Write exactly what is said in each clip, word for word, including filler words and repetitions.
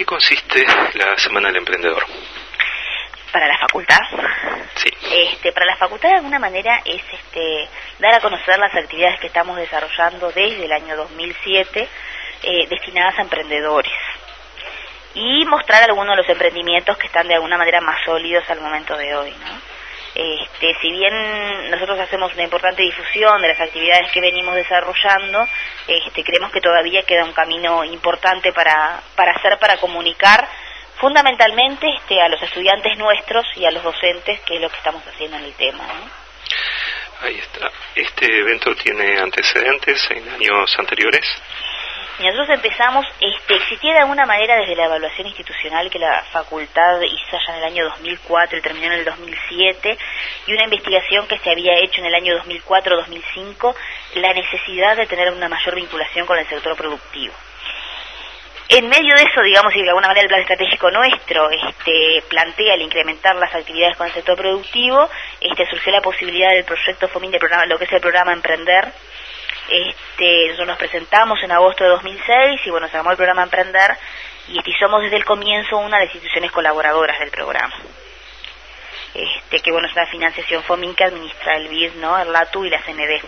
consiste la Semana del Emprendedor? Para la facultad, sí. este, para la facultad de alguna manera es este, dar a conocer las actividades que estamos desarrollando desde el año dos mil siete eh, destinadas a emprendedores y mostrar algunos de los emprendimientos que están de alguna manera más sólidos al momento de hoy, ¿no? Este, si bien nosotros hacemos una importante difusión de las actividades que venimos desarrollando, este, creemos que todavía queda un camino importante para, para hacer, para comunicar fundamentalmente este, a los estudiantes nuestros y a los docentes, que es lo que estamos haciendo en el tema, ¿no? Ahí está. ¿Este evento tiene antecedentes en años anteriores? Y nosotros empezamos, este, existía de alguna manera desde la evaluación institucional que la facultad hizo ya en el año dos mil cuatro y terminó en el dos mil siete, y una investigación que se había hecho en el año dos mil cuatro dos mil cinco, la necesidad de tener una mayor vinculación con el sector productivo. En medio de eso, digamos, y de alguna manera el plan estratégico nuestro este, plantea el incrementar las actividades con el sector productivo, este, surgió la posibilidad del proyecto FOMIN, del programa, lo que es el programa Emprender. Este, nosotros nos presentamos en agosto de dos mil seis y bueno, se llamó el programa Emprender y, este, somos desde el comienzo una de las instituciones colaboradoras del programa. Este, que bueno, es una financiación FOMIN que administra el B I D, ¿no?, el LATU y la C N D.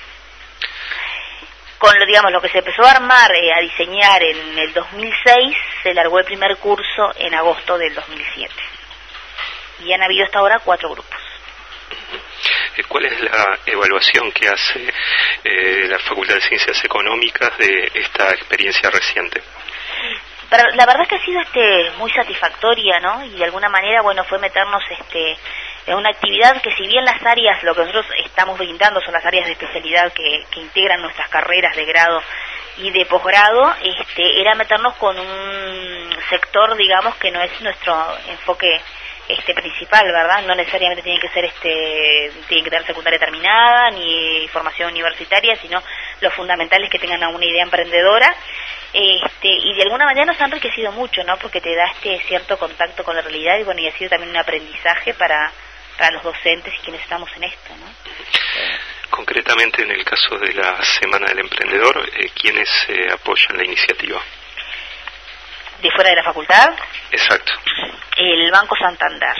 Con lo, digamos, lo que se empezó a armar, eh, a diseñar en el dos mil seis, se largó el primer curso en agosto del dos mil siete. Y han habido hasta ahora cuatro grupos. ¿Cuál es la evaluación que hace eh, la Facultad de Ciencias Económicas de esta experiencia reciente? Pero la verdad es que ha sido este muy satisfactoria, ¿no? Y de alguna manera, bueno, fue meternos este en una actividad que, si bien las áreas, lo que nosotros estamos brindando son las áreas de especialidad que, que integran nuestras carreras de grado y de posgrado, este, era meternos con un sector, digamos, que no es nuestro enfoque este principal, ¿verdad? No necesariamente tiene que ser este tiene que tener secundaria terminada ni formación universitaria, sino lo fundamental es que tengan una idea emprendedora. Este, y de alguna manera nos ha enriquecido mucho, ¿no? Porque te da este cierto contacto con la realidad y bueno, y ha sido también un aprendizaje para, para los docentes y quienes estamos en esto, ¿no? Concretamente, en el caso de la Semana del Emprendedor, eh, ¿quiénes eh, apoyan la iniciativa? ¿De fuera de la facultad? Exacto. El Banco Santander.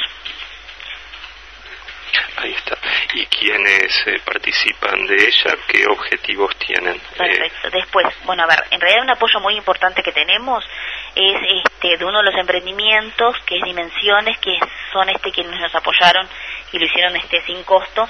Ahí está. ¿Y quiénes eh, participan de ella? ¿Qué objetivos tienen? Perfecto. Eh... Después, bueno, a ver, en realidad un apoyo muy importante que tenemos es este de uno de los emprendimientos, que es Dimensiones, que son este quienes nos apoyaron y lo hicieron este sin costo,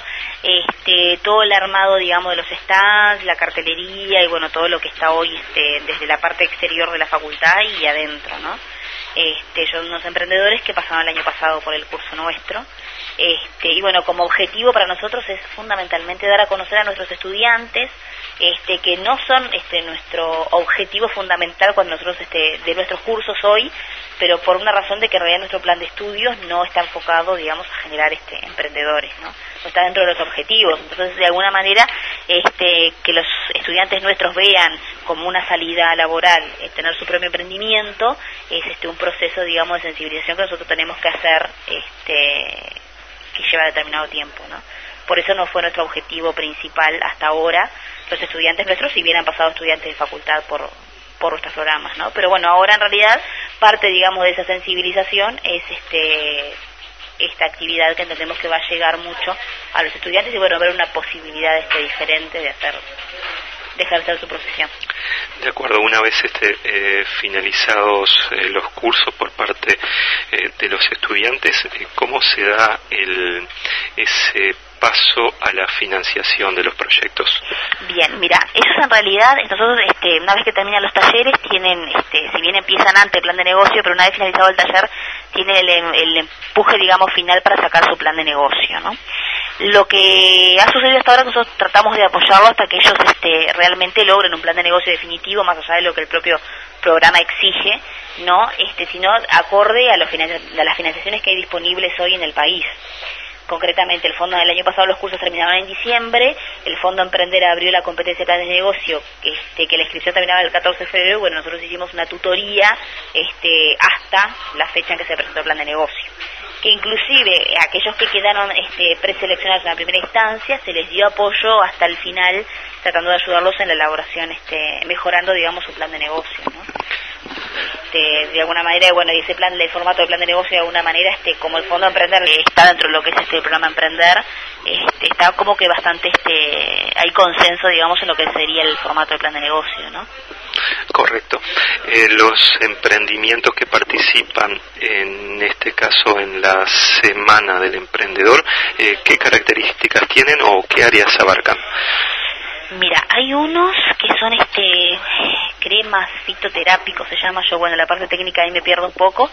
este todo el armado, digamos, de los stands, la cartelería y bueno, todo lo que está hoy este desde la parte exterior de la facultad y adentro, ¿no? Este, son unos emprendedores que pasaron el año pasado por el curso nuestro. Este, y bueno, como objetivo para nosotros es fundamentalmente dar a conocer a nuestros estudiantes este, que no son este, nuestro objetivo fundamental cuando nosotros este, de nuestros cursos hoy, pero por una razón de que en realidad nuestro plan de estudios no está enfocado, digamos, a generar este, emprendedores, ¿no? No está dentro de los objetivos. Entonces, de alguna manera, este, que los estudiantes nuestros vean como una salida laboral eh, tener su propio emprendimiento es este, un proceso, digamos, de sensibilización que nosotros tenemos que hacer, este, que lleva determinado tiempo, ¿no? Por eso no fue nuestro objetivo principal hasta ahora, los estudiantes nuestros, si bien han pasado estudiantes de facultad por por nuestros programas, ¿no? Pero bueno, ahora en realidad parte, digamos, de esa sensibilización es este esta actividad que entendemos que va a llegar mucho a los estudiantes y bueno, ver una posibilidad este diferente de hacer de ejercer su profesión. De acuerdo, una vez este, eh, finalizados eh, los cursos por parte eh, de los estudiantes, eh, ¿cómo se da el ese paso a la financiación de los proyectos? Bien, mira, ellos en realidad, nosotros este, una vez que terminan los talleres, tienen, este, si bien empiezan antes el plan de negocio, pero una vez finalizado el taller, tienen el, el empuje, digamos, final para sacar su plan de negocio, ¿no? Lo que ha sucedido hasta ahora, nosotros tratamos de apoyarlo hasta que ellos este, realmente logren un plan de negocio definitivo, más allá de lo que el propio programa exige, no, este, sino acorde a, los financi- a las financiaciones que hay disponibles hoy en el país. Concretamente, el fondo del año pasado los cursos terminaban en diciembre, el Fondo Emprender abrió la competencia de planes de negocio, este, que la inscripción terminaba el catorce de febrero, bueno, nosotros hicimos una tutoría este, hasta la fecha en que se presentó el plan de negocio, que inclusive a aquellos que quedaron este, preseleccionados en la primera instancia se les dio apoyo hasta el final, tratando de ayudarlos en la elaboración, este, mejorando, digamos, su plan de negocio, ¿no? este, de alguna manera, bueno, y ese plan, el formato de plan de negocio de alguna manera, este, como el Fondo Emprender está dentro de lo que es este programa Emprender, este, está como que bastante, este, hay consenso, digamos, en lo que sería el formato de plan de negocio, ¿no? Correcto. Eh, los emprendimientos que participan, en este caso en la Semana del Emprendedor, eh, ¿qué características tienen o qué áreas abarcan? Mira, hay unos que son este cremas fitoterápicos, se llama, yo bueno, la parte técnica ahí me pierdo un poco,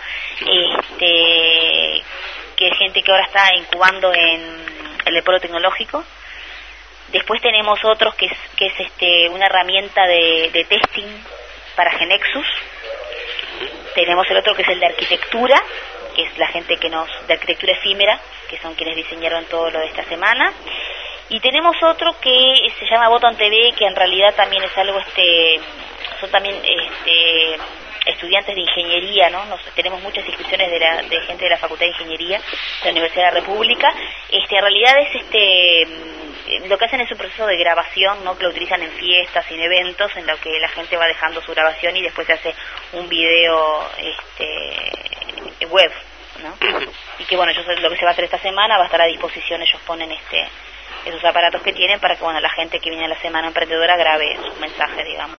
este que es gente que ahora está incubando en el polo tecnológico. Después tenemos otros que es que es este una herramienta de, de testing para Genexus. Tenemos el otro que es el de arquitectura, que es la gente que nos de arquitectura efímera, que son quienes diseñaron todo lo de esta semana. Y tenemos otro que se llama Botón T V, que en realidad también es algo, este, son también este, estudiantes de ingeniería, ¿no? Nos, tenemos muchas inscripciones de, la, de gente de la Facultad de Ingeniería de la Universidad de la República. Este, en realidad es este, lo que hacen es un proceso de grabación, ¿no? Que lo utilizan en fiestas y en eventos, en lo que la gente va dejando su grabación y después se hace un video este, web, ¿no? Y que bueno, yo sé lo que se va a hacer esta semana, va a estar a disposición, ellos ponen este esos aparatos que tienen para que bueno la gente que viene a la Semana Emprendedora grabe su mensaje, digamos.